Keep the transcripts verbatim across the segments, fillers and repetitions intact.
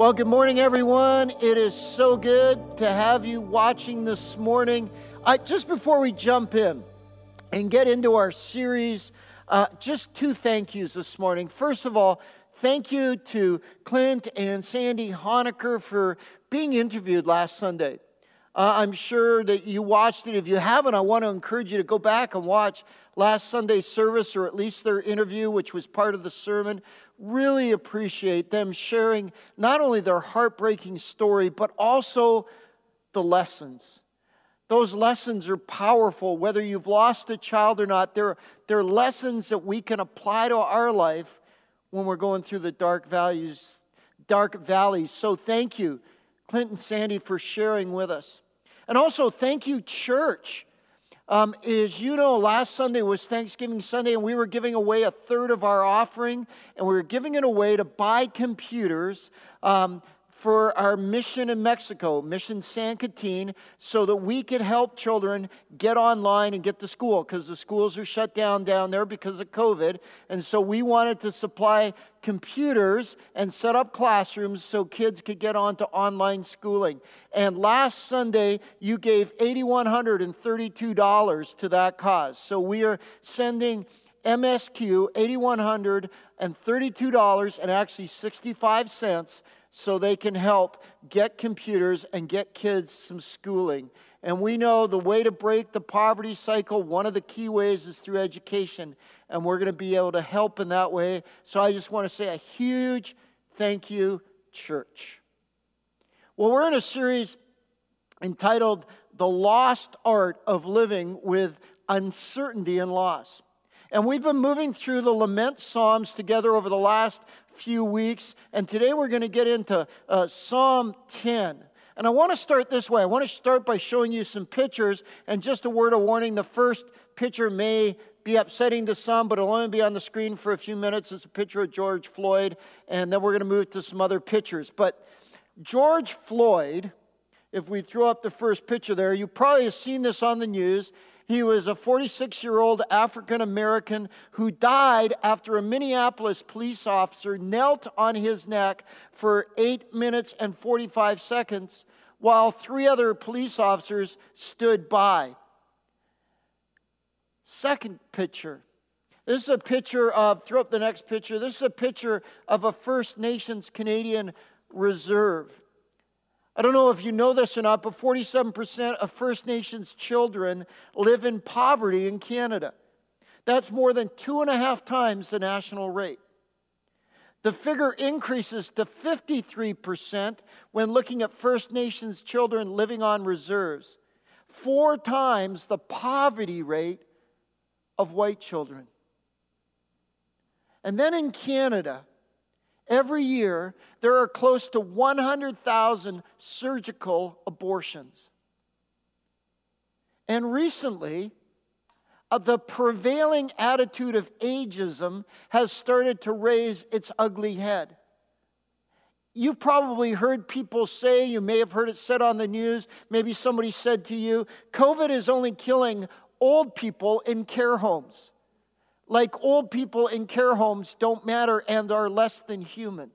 Well, good morning, everyone. It is so good to have you watching this morning. Uh, just before we jump in and get into our series, uh, just two thank yous this morning. First of all, thank you to Clint and Sandy Honecker for being interviewed last Sunday. Uh, I'm sure that you watched it. If you haven't, I want to encourage you to go back and watch last Sunday's service, or at least their interview, which was part of the sermon. Really appreciate them sharing not only their heartbreaking story, but also the lessons. Those lessons are powerful, whether you've lost a child or not. They're, they're lessons that we can apply to our life when we're going through the dark valleys. Dark valleys. So thank you, Clint and Sandy, for sharing with us. And also thank you, church. Um, as you know, last Sunday was Thanksgiving Sunday, and we were giving away a third of our offering, and we were giving it away to buy computers um, for our mission in Mexico, Mission San Quintin, so that we could help children get online and get to school, because the schools are shut down down there because of COVID. And so we wanted to supply computers and set up classrooms so kids could get on to online schooling. And last Sunday, you gave eight thousand one hundred thirty-two dollars to that cause. So we are sending M S Q eight thousand one hundred thirty-two dollars and actually sixty-five cents so they can help get computers and get kids some schooling. And we know the way to break the poverty cycle, one of the key ways is through education, and we're going to be able to help in that way. So I just want to say a huge thank you, church. Well, we're in a series entitled The Lost Art of Living with Uncertainty and Loss. And we've been moving through the lament psalms together over the last few weeks, and today we're going to get into uh, Psalm ten. And I want to start this way. I want to start by showing you some pictures, and just a word of warning, the first picture may be upsetting to some, but it'll only be on the screen for a few minutes. It's a picture of George Floyd, and then we're going to move to some other pictures. But George Floyd, if we throw up the first picture there, you probably have seen this on the news. He was a forty-six-year-old African-American who died after a Minneapolis police officer knelt on his neck for eight minutes and forty-five seconds while three other police officers stood by. Second picture. This is a picture of, throw up the next picture, this is a picture of a First Nations Canadian reserve. I don't know if you know this or not, but forty-seven percent of First Nations children live in poverty in Canada. That's more than two and a half times the national rate. The figure increases to fifty-three percent when looking at First Nations children living on reserves, four times the poverty rate of white children. And then in Canada, every year, there are close to one hundred thousand surgical abortions. And recently, uh, the prevailing attitude of ageism has started to raise its ugly head. You've probably heard people say, you may have heard it said on the news, maybe somebody said to you, COVID is only killing old people in care homes. Like old people in care homes don't matter and are less than human.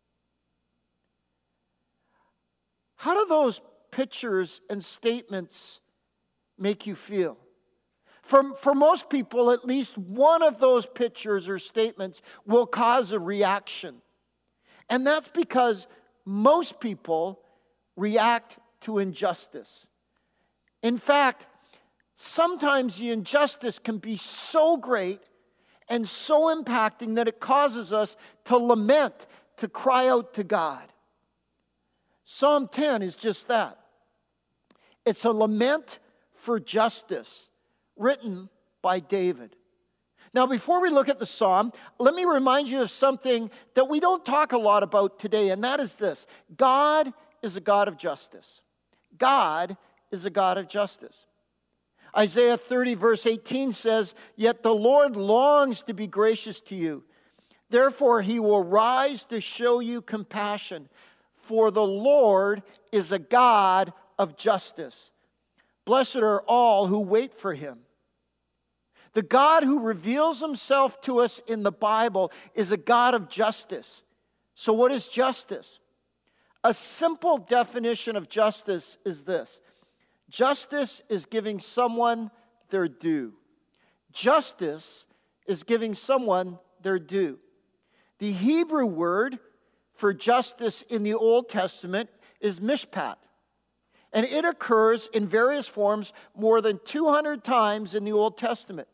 How do those pictures and statements make you feel? For, for most people, at least one of those pictures or statements will cause a reaction. And that's because most people react to injustice. In fact, sometimes the injustice can be so great and so impacting that it causes us to lament, to cry out to God. Psalm ten is just that. It's a lament for justice, written by David. Now, before we look at the psalm, let me remind you of something that we don't talk a lot about today, and that is this. God is a God of justice. God is a God of justice. Isaiah thirty verse eighteen says, "Yet the Lord longs to be gracious to you. Therefore he will rise to show you compassion. For the Lord is a God of justice. Blessed are all who wait for him." The God who reveals himself to us in the Bible is a God of justice. So what is justice? A simple definition of justice is this: justice is giving someone their due. Justice is giving someone their due. The Hebrew word for justice in the Old Testament is mishpat. And it occurs in various forms more than two hundred times in the Old Testament.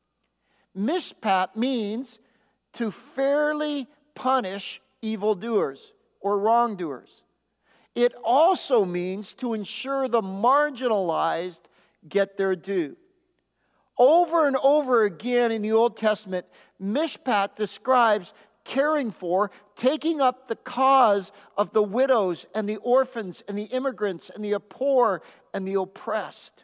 Mishpat means to fairly punish evildoers or wrongdoers. It also means to ensure the marginalized get their due. Over and over again in the Old Testament, mishpat describes caring for, taking up the cause of the widows and the orphans and the immigrants and the poor and the oppressed.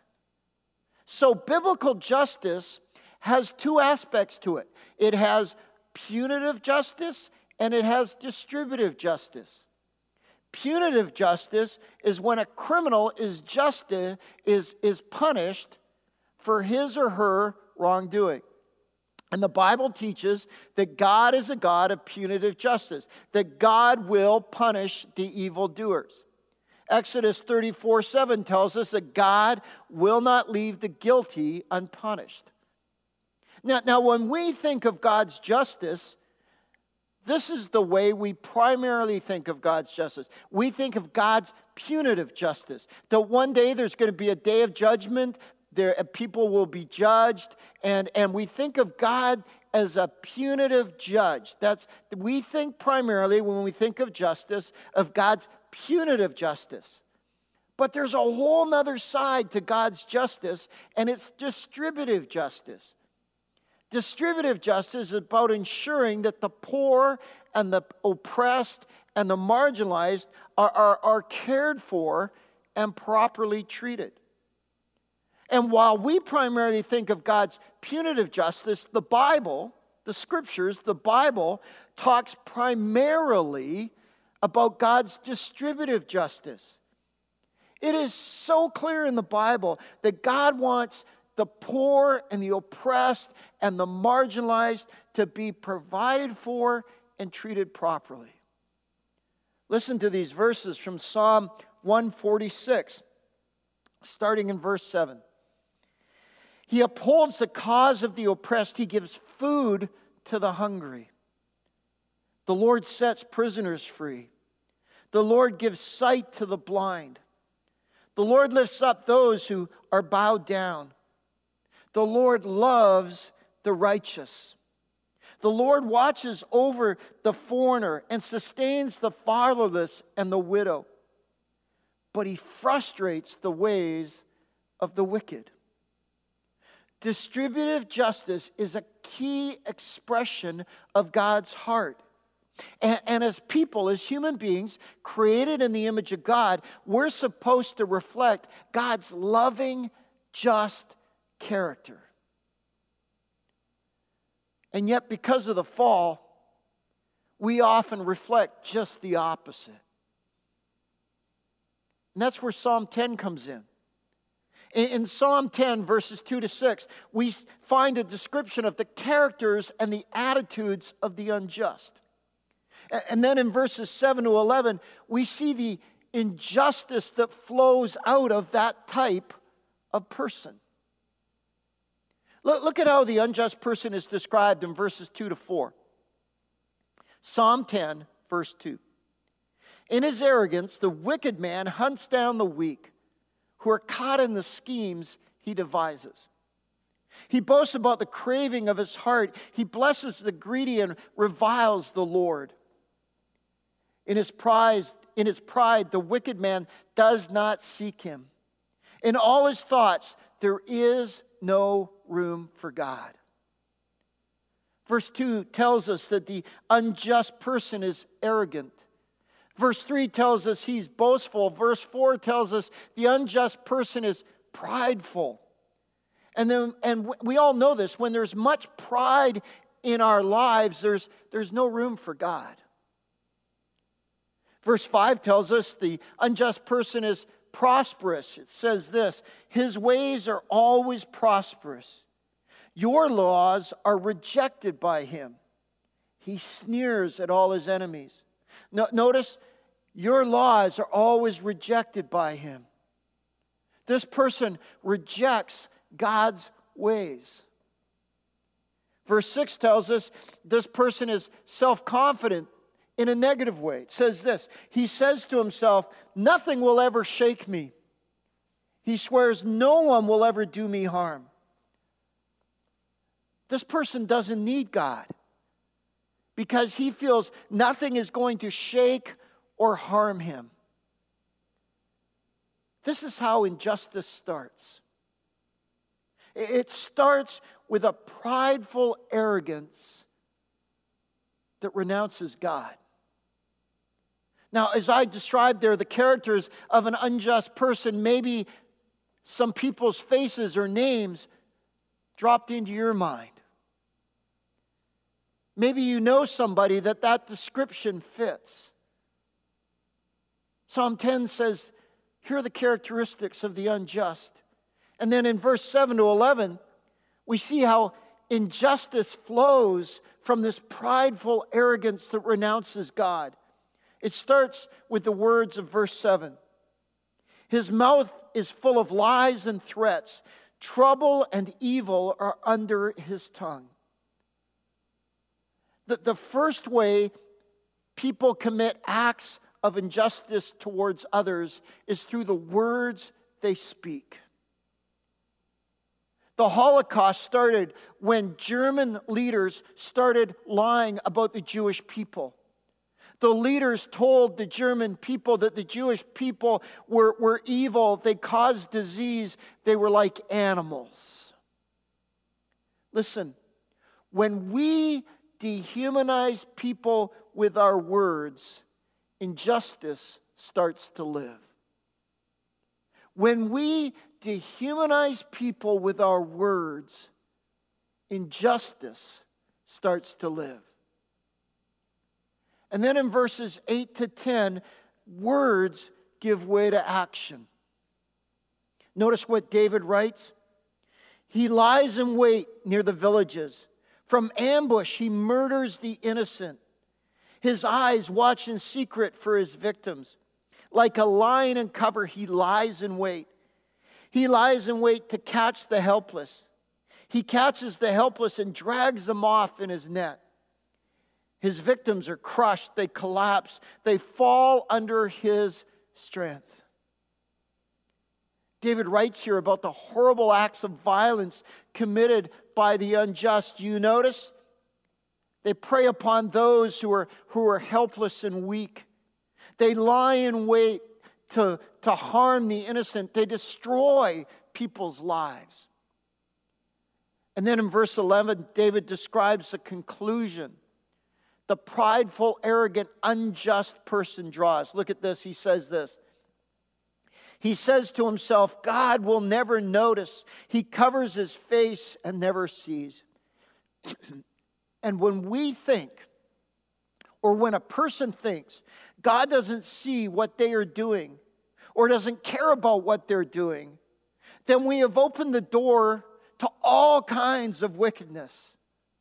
So biblical justice has two aspects to it. It has punitive justice and it has distributive justice. Punitive justice is when a criminal is just is, is punished for his or her wrongdoing. And the Bible teaches that God is a God of punitive justice, that God will punish the evildoers. Exodus thirty-four seven tells us that God will not leave the guilty unpunished. Now, now, when we think of God's justice, this is the way we primarily think of God's justice. We think of God's punitive justice, that one day there's going to be a day of judgment. There, people will be judged, and, and we think of God as a punitive judge. That's we think primarily, when we think of justice, of God's punitive justice. But there's a whole nother side to God's justice, and it's distributive justice. Distributive justice is about ensuring that the poor and the oppressed and the marginalized are, are, are cared for and properly treated. And while we primarily think of God's punitive justice, the Bible, the Scriptures, the Bible talks primarily about God's distributive justice. It is so clear in the Bible that God wants the poor and the oppressed and the marginalized to be provided for and treated properly. Listen to these verses from Psalm one forty-six, starting in verse seven. He upholds the cause of the oppressed. He gives food to the hungry. The Lord sets prisoners free. The Lord gives sight to the blind. The Lord lifts up those who are bowed down. The Lord loves the righteous. The Lord watches over the foreigner and sustains the fatherless and the widow. But he frustrates the ways of the wicked. Distributive justice is a key expression of God's heart. And, and as people, as human beings, created in the image of God, we're supposed to reflect God's loving, just character. And yet, because of the fall, we often reflect just the opposite. And that's where Psalm ten comes in. In Psalm ten, verses two to six, we find a description of the characters and the attitudes of the unjust. And then in verses seven to eleven, we see the injustice that flows out of that type of person. Look, look at how the unjust person is described in verses two to four. Psalm ten, verse two. In his arrogance, the wicked man hunts down the weak, who are caught in the schemes he devises. He boasts about the craving of his heart. He blesses the greedy and reviles the Lord. In his pride, in his pride, the wicked man does not seek him. In all his thoughts, there is no room for God. Verse two tells us that the unjust person is arrogant. Verse three tells us he's boastful. Verse four tells us the unjust person is prideful. And then, and we all know this, when there's much pride in our lives, there's, there's no room for God. Verse five tells us the unjust person is prosperous. It says this: his ways are always prosperous. Your laws are rejected by him. He sneers at all his enemies. No, notice, Your laws are always rejected by him. This person rejects God's ways. Verse six tells us this person is self-confident in a negative way. It says this, he says to himself, nothing will ever shake me. He swears no one will ever do me harm. This person doesn't need God because he feels nothing is going to shake or harm him. This is how injustice starts. It starts with a prideful arrogance that renounces God. Now, as I described there, the characters of an unjust person, maybe some people's faces or names dropped into your mind. Maybe you know somebody that that description fits. Psalm ten says, here are the characteristics of the unjust. And then in verse seven to eleven, we see how injustice flows from this prideful arrogance that renounces God. It starts with the words of verse seven. His mouth is full of lies and threats. Trouble and evil are under his tongue. The, the first way people commit acts of injustice towards others is through the words they speak. The Holocaust started when German leaders started lying about the Jewish people. The leaders told the German people that the Jewish people were, were evil. They caused disease. They were like animals. Listen, when we dehumanize people with our words, injustice starts to live. When we dehumanize people with our words, injustice starts to live. And then in verses eight to ten, words give way to action. Notice what David writes. He lies in wait near the villages. From ambush, he murders the innocent. His eyes watch in secret for his victims. Like a lion in cover, he lies in wait. He lies in wait to catch the helpless. He catches the helpless and drags them off in his net. His victims are crushed, they collapse, they fall under his strength. David writes here about the horrible acts of violence committed by the unjust. You notice? They prey upon those who are, who are helpless and weak. They lie in wait to, to harm the innocent. They destroy people's lives. And then in verse eleven, David describes the conclusion the prideful, arrogant, unjust person draws. Look at this. He says this. He says to himself, God will never notice. He covers his face and never sees. And when we think, or when a person thinks, God doesn't see what they are doing, or doesn't care about what they're doing, then we have opened the door to all kinds of wickedness.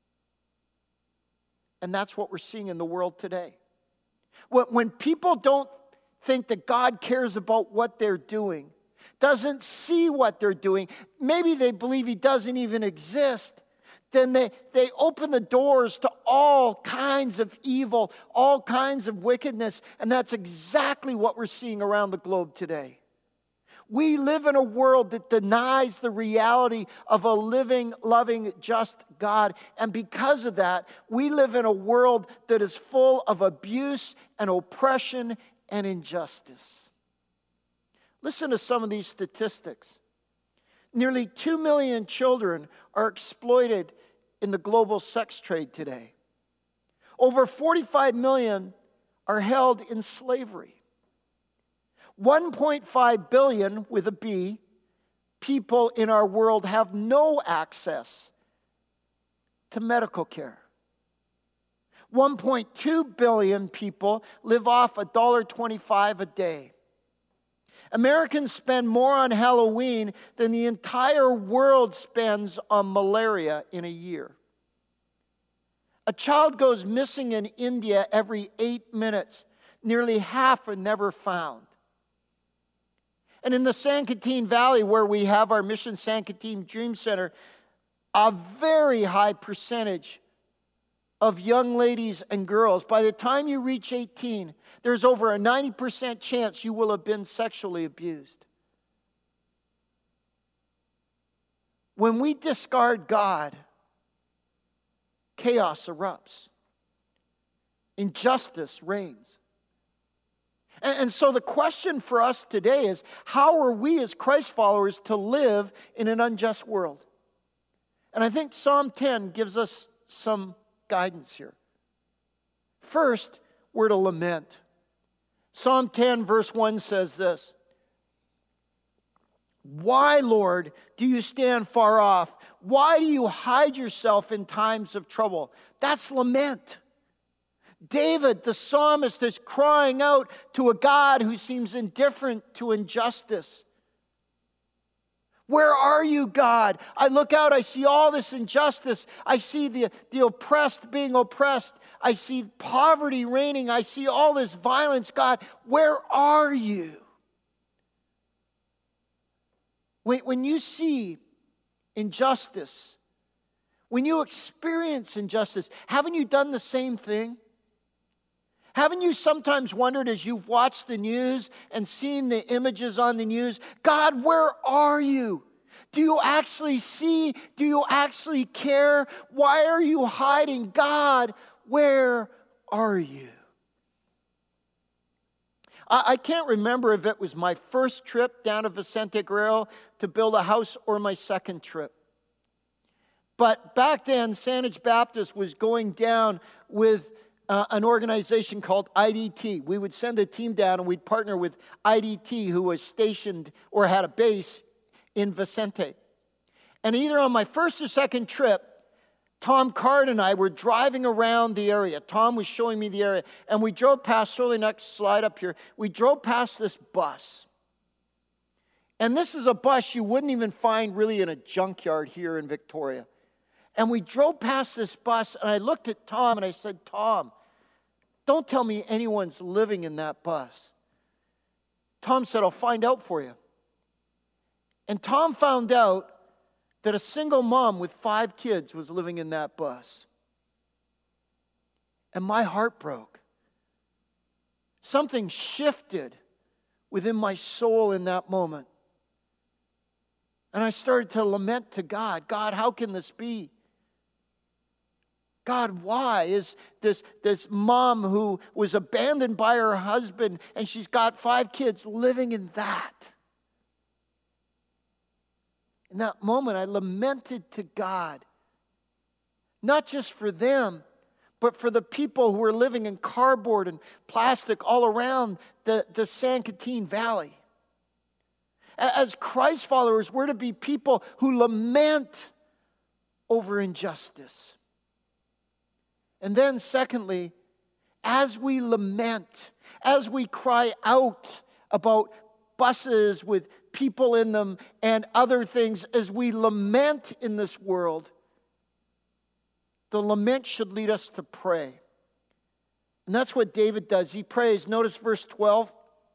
And that's what we're seeing in the world today. When people don't think that God cares about what they're doing, doesn't see what they're doing, maybe they believe he doesn't even exist, then they, they open the doors to all kinds of evil, all kinds of wickedness, and that's exactly what we're seeing around the globe today. We live in a world that denies the reality of a living, loving, just God. And because of that, we live in a world that is full of abuse and oppression and injustice. Listen to some of these statistics. Nearly two million children are exploited in the global sex trade today. Over forty-five million are held in slavery. one point five billion, with a B, people in our world have no access to medical care. one point two billion people live off one dollar twenty-five a day. Americans spend more on Halloween than the entire world spends on malaria in a year. A child goes missing in India every eight minutes. Nearly half are never found. And in the San Quintin Valley, where we have our Mission San Quintin Dream Center, a very high percentage of young ladies and girls, by the time you reach eighteen, there's over a ninety percent chance you will have been sexually abused. When we discard God, chaos erupts. Injustice reigns. And, and so the question for us today is, how are we as Christ followers to live in an unjust world? And I think Psalm ten gives us some guidance here. First, we're to lament. Psalm ten verse one says this: "Why, Lord, do you stand far off? Why do you hide yourself in times of trouble?" That's lament. David, the psalmist, is crying out to a God who seems indifferent to injustice. Where are you, God? I look out, I see all this injustice. I see the, the oppressed being oppressed. I see poverty reigning. I see all this violence. God, where are you? When, when you see injustice, when you experience injustice, haven't you done the same thing? Haven't you sometimes wondered as you've watched the news and seen the images on the news, God, where are you? Do you actually see? Do you actually care? Why are you hiding? God, where are you? I, I can't remember if it was my first trip down to Vicente Guerrero to build a house or my second trip. But back then, Saanich Baptist was going down with Uh, an organization called I D T. We would send a team down and we'd partner with I D T, who was stationed or had a base in Vicente. And either on my first or second trip, Tom Card and I were driving around the area. Tom was showing me the area. And we drove past, so the next slide up here, we drove past this bus. And this is a bus you wouldn't even find really in a junkyard here in Victoria. And we drove past this bus, and I looked at Tom and I said, Tom, don't tell me anyone's living in that bus. Tom said, I'll find out for you. And Tom found out that a single mom with five kids was living in that bus. And my heart broke. Something shifted within my soul in that moment. And I started to lament to God, God, how can this be? God, why is this, this mom who was abandoned by her husband and she's got five kids living in that? In that moment, I lamented to God, not just for them, but for the people who are living in cardboard and plastic all around the, the San Quintin Valley. As Christ followers, we're to be people who lament over injustice. And then secondly, as we lament, as we cry out about buses with people in them and other things, as we lament in this world, the lament should lead us to pray. And that's what David does. He prays. Notice verse twelve.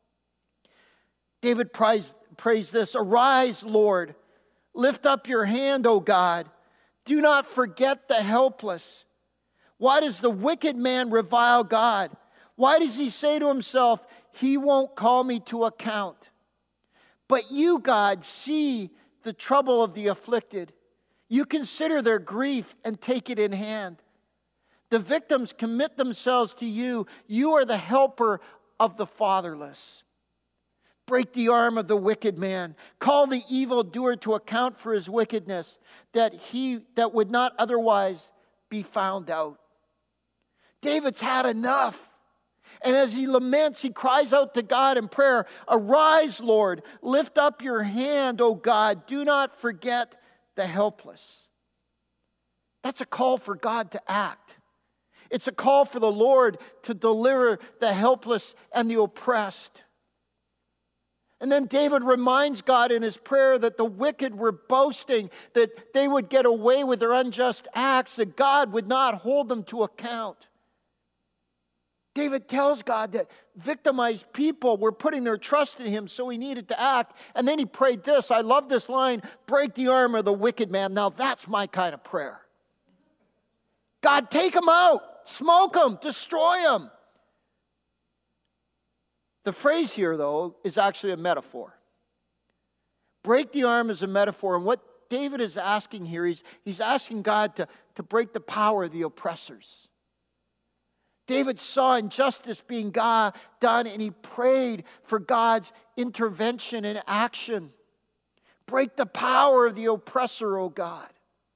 David prays, prays this: "Arise, Lord, lift up your hand, O God. Do not forget the helpless. Why does the wicked man revile God? Why does he say to himself, he won't call me to account? But you, God, see the trouble of the afflicted. You consider their grief and take it in hand. The victims commit themselves to you. You are the helper of the fatherless. Break the arm of the wicked man. Call the evildoer to account for his wickedness, that he that would not otherwise be found out." David's had enough. And as he laments, he cries out to God in prayer, "Arise, Lord, lift up your hand, O God. Do not forget the helpless." That's a call for God to act. It's a call for the Lord to deliver the helpless and the oppressed. And then David reminds God in his prayer that the wicked were boasting that they would get away with their unjust acts, that God would not hold them to account. David tells God that victimized people were putting their trust in him, so he needed to act. And then he prayed this. I love this line, break the arm of the wicked man. Now that's my kind of prayer. God, take him out, smoke him, destroy him. The phrase here, though, is actually a metaphor. Break the arm is a metaphor. And what David is asking here, he's, he's asking God to, to break the power of the oppressors. David saw injustice being God done, and he prayed for God's intervention and action. Break the power of the oppressor, O God.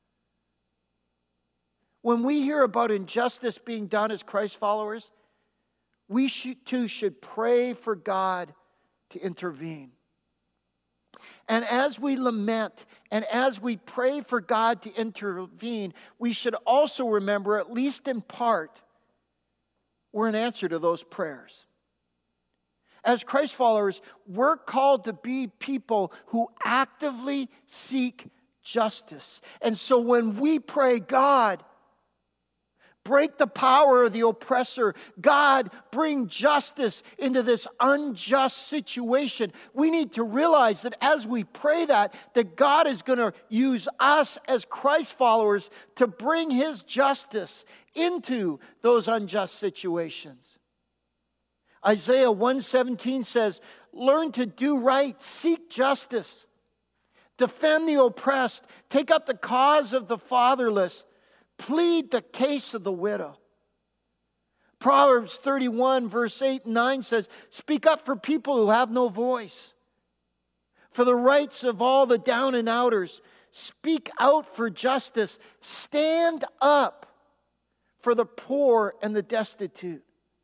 When we hear about injustice being done as Christ followers, we should, too should pray for God to intervene. And as we lament and as we pray for God to intervene, we should also remember, at least in part, we're an answer to those prayers. As Christ followers, we're called to be people who actively seek justice. And so when we pray, God, break the power of the oppressor, God, bring justice into this unjust situation, we need to realize that as we pray that, that God is going to use us as Christ followers to bring his justice into those unjust situations. Isaiah one seventeen says, learn to do right, seek justice, defend the oppressed, take up the cause of the fatherless, plead the case of the widow. Proverbs thirty-one verse eight and nine says, speak up for people who have no voice, for the rights of all the down and outers. Speak out for justice. Stand up for the poor and the destitute.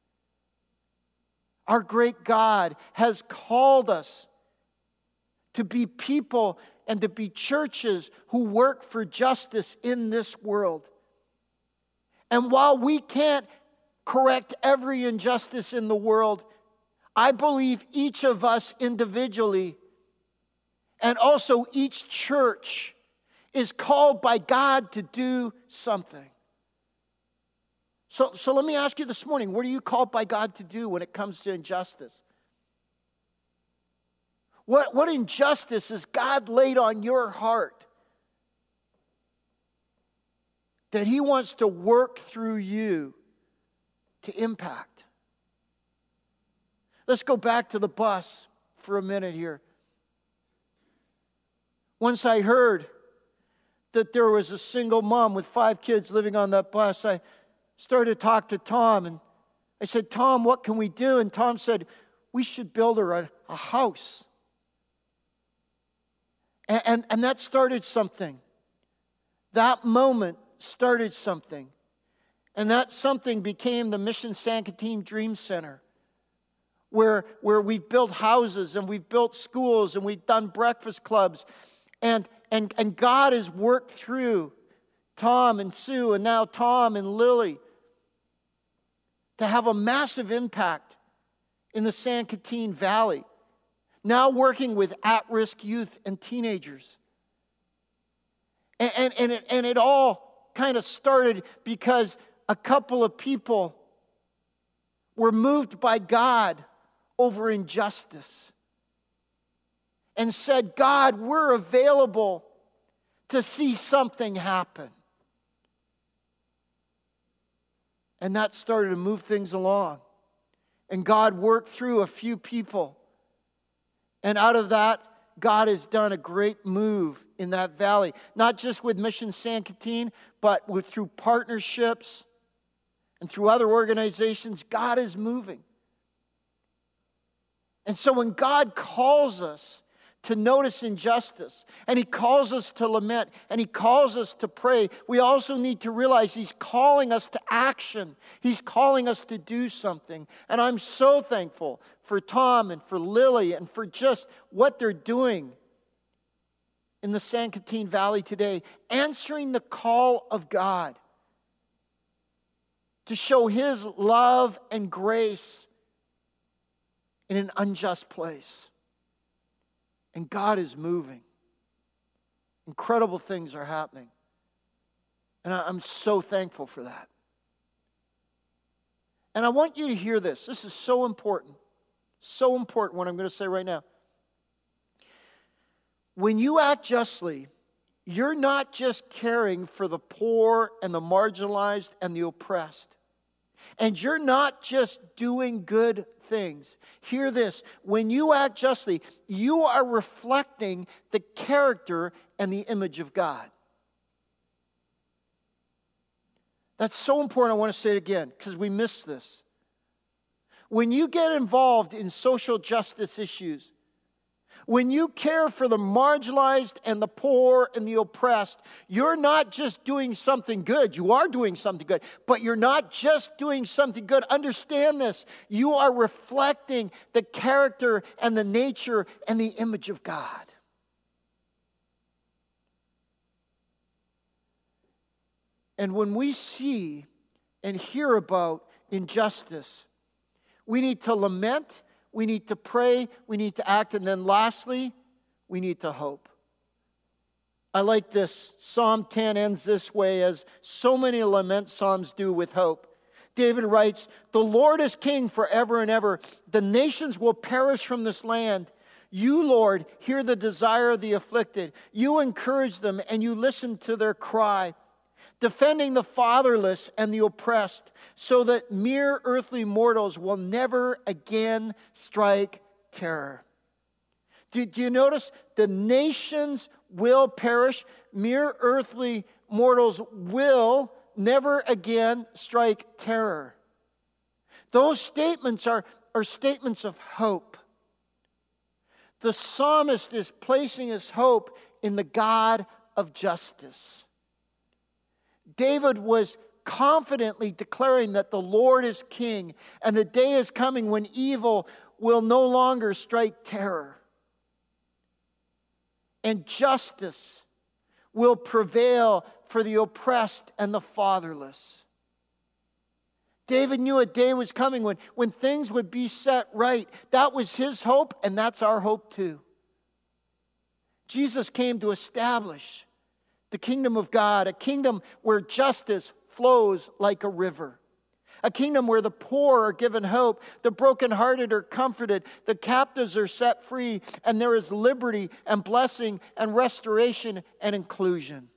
Our great God has called us to be people and to be churches who work for justice in this world. And while we can't correct every injustice in the world, I believe each of us individually and also each church is called by God to do something. So, so let me ask you this morning, what are you called by God to do when it comes to injustice? What, what injustice has God laid on your heart that he wants to work through you to impact? Let's go back to the bus for a minute here. Once I heard that there was a single mom with five kids living on that bus, I started to talk to Tom, and I said, Tom, what can we do? And Tom said, we should build her a, a house. And, and, and that started something. That moment started something. And that something became the Mission Sankatine Dream Center, where, where we've built houses and we've built schools and we've done breakfast clubs. And, and, and God has worked through Tom and Sue and now Tom and Lily to have a massive impact in the Sankatine Valley. Now working with at-risk youth and teenagers. And, and, and, it, and it all kind of started because a couple of people were moved by God over injustice and said, God, we're available to see something happen. And that started to move things along. And God worked through a few people. And out of that, God has done a great move in that valley. Not just with Mission Sankatine, but with, through partnerships and through other organizations. God is moving. And so when God calls us to notice injustice, and he calls us to lament, and he calls us to pray, we also need to realize he's calling us to action. He's calling us to do something. And I'm so thankful for Tom and for Lily and for just what they're doing in the Sankatine Valley today, answering the call of God to show his love and grace in an unjust place. And God is moving. Incredible things are happening. And I'm so thankful for that. And I want you to hear this. This is so important. So important what I'm going to say right now. When you act justly, you're not just caring for the poor and the marginalized and the oppressed. And you're not just doing good things. Hear this. When you act justly, you are reflecting the character and the image of God. That's so important. I want to say it again because we miss this. When you get involved in social justice issues, when you care for the marginalized and the poor and the oppressed, you're not just doing something good. You are doing something good, but you're not just doing something good. Understand this. You are reflecting the character and the nature and the image of God. And when we see and hear about injustice, we need to lament, we need to pray, we need to act, and then lastly, we need to hope. I like this. Psalm ten ends this way, as so many lament psalms do, with hope. David writes, "The Lord is king forever and ever. The nations will perish from this land. You, Lord, hear the desire of the afflicted. You encourage them and you listen to their cry, defending the fatherless and the oppressed, so that mere earthly mortals will never again strike terror." Do, do you notice? The nations will perish. Mere earthly mortals will never again strike terror. Those statements are, are statements of hope. The psalmist is placing his hope in the God of justice. David was confidently declaring that the Lord is king, and the day is coming when evil will no longer strike terror, and justice will prevail for the oppressed and the fatherless. David knew a day was coming when, when things would be set right. That was his hope, and that's our hope too. Jesus came to establish the kingdom of God, a kingdom where justice flows like a river. A kingdom where the poor are given hope, the brokenhearted are comforted, the captives are set free, and there is liberty and blessing and restoration and inclusion.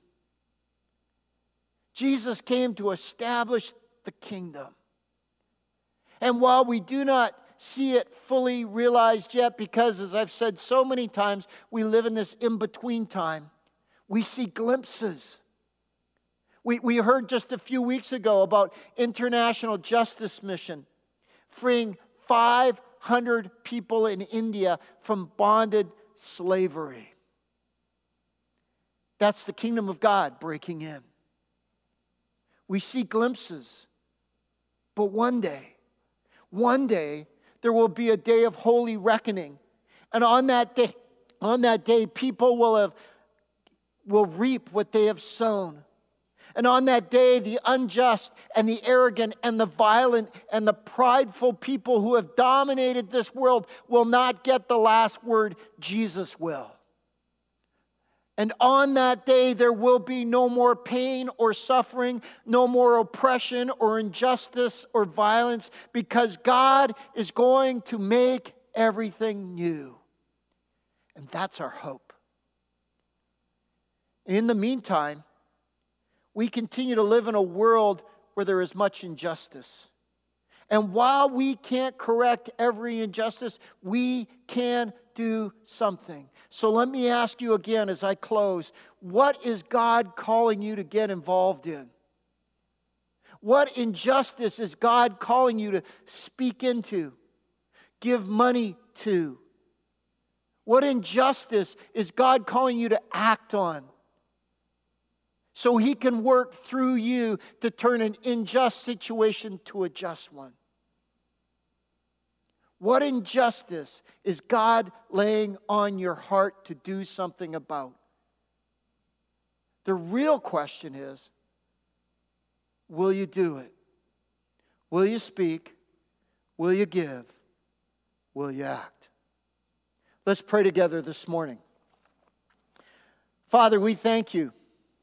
Jesus came to establish the kingdom. And while we do not see it fully realized yet, because as I've said so many times, we live in this in-between time, we see glimpses. We, we heard just a few weeks ago about International Justice Mission freeing five hundred people in India from bonded slavery. That's the kingdom of God breaking in. We see glimpses. But one day, one day, there will be a day of holy reckoning. And on that day, on that day, people will have will reap what they have sown. And on that day, the unjust and the arrogant and the violent and the prideful people who have dominated this world will not get the last word. Jesus will. And on that day, there will be no more pain or suffering, no more oppression or injustice or violence, because God is going to make everything new. And that's our hope. In the meantime, we continue to live in a world where there is much injustice. And while we can't correct every injustice, we can do something. So let me ask you again as I close, what is God calling you to get involved in? What injustice is God calling you to speak into, give money to? What injustice is God calling you to act on, so He can work through you to turn an unjust situation to a just one? What injustice is God laying on your heart to do something about? The real question is, will you do it? Will you speak? Will you give? Will you act? Let's pray together this morning. Father, we thank you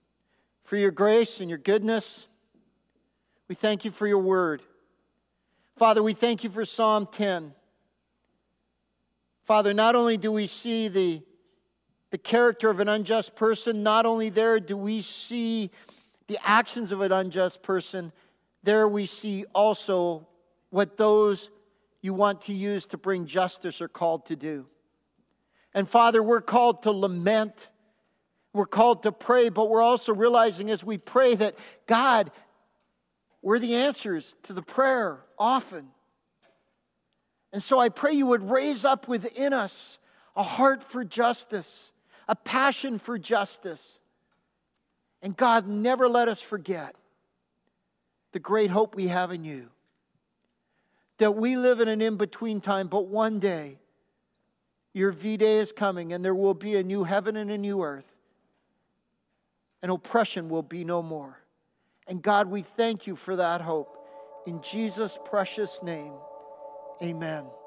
for your grace and your goodness. We thank you for your word. Father, we thank you for Psalm ten. Father, not only do we see the, the character of an unjust person, not only there do we see the actions of an unjust person, there we see also what those you want to use to bring justice are called to do. And Father, we're called to lament. We're called to pray, but we're also realizing as we pray that, God, we're the answers to the prayer often. And so I pray you would raise up within us a heart for justice, a passion for justice. And God, never let us forget the great hope we have in you. That we live in an in-between time, but one day your V-Day is coming and there will be a new heaven and a new earth. And oppression will be no more. And God, we thank you for that hope. In Jesus' precious name, amen.